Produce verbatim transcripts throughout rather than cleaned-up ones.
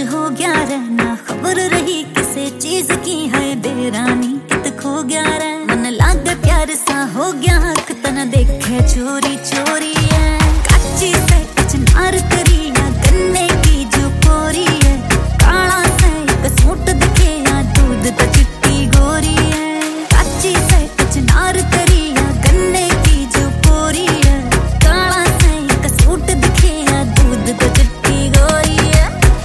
कुछ हो गया रे, ना खबर रही किसे चीज की है बेरानी कित खो गया रे। मन लागे प्यार सा हो गया हक तना देखे चोरी चोरी है। कच्ची से कुछ नार करी या गन्ने की जो कोरी है। काला से एक सूट दिखे या दूध तो चिट्टी गोरी है। कच्ची से कुछ नार करी या गन्ने की जो कोरी है। काला से एक सूट दिखे या दूध तो चिट्टी गोरी है।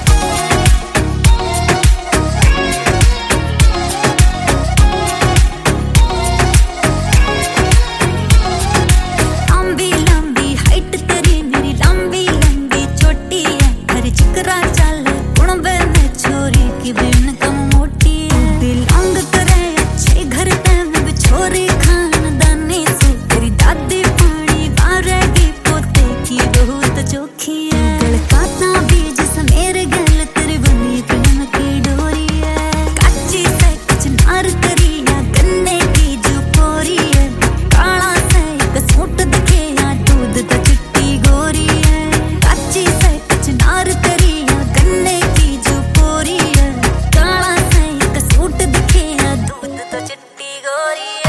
लंबी लंबी हाइट तेरी मेरी लंबी लंबी चोटी है। हर चिकरा चल कुणबे में छोरी की बिन कम मोटी है। दिल अंग करे अच्छे घर ते में छोरी खानदानी से। तेरी दादी पानी वारेगी पोते की बहुत चोखी है। दिल काता बीज से मेरे गल तेरी बनी प्रेम की डोरी है। कच्ची से कुछ नार करी या गन्ने की जो कोरी है। काला से एक सूट दिखे या दूध तो चिट्टी गोरी है। कच्ची से कुछ नार करी या गन्ने की जो कोरी है। काला से एक सूट दिखे या दूध तो चिट्टी गोरी है।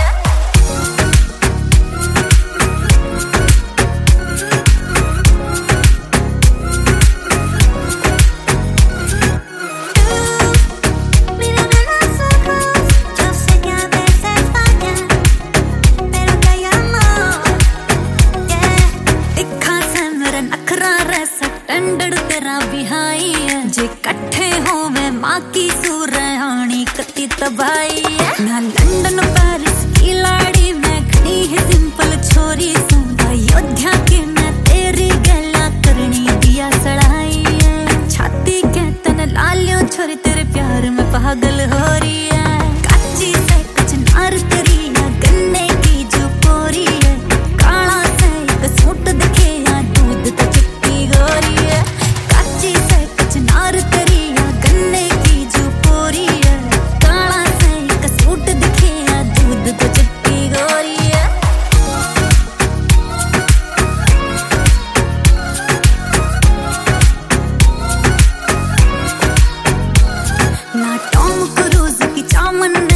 तेरा बिहाई है जे कट्ठे हो मैं माँ की सुरहानी कति तबाही है। ना लंदन पेरिस की लाड़ी मैं खड़ी है सिंपल छोरी सू। अयोध्या की मैं तेरी गला करनी दिया सड़ाई है। छाती के तन लालियों छोरी तेरे प्यार में पागल हो रही है। कच्ची से कुछ नार करी या गन्ने की जो कोरी है। काला से एक सूट दिखे या दूध तो चिट्टी गोरी है। कच्ची से कुछ नार करी या गन्ने की जो कोरी है। काला से एक सूट दिखे या दूध तो चिट्टी गोरी है। ना टॉम क्रूज की चामन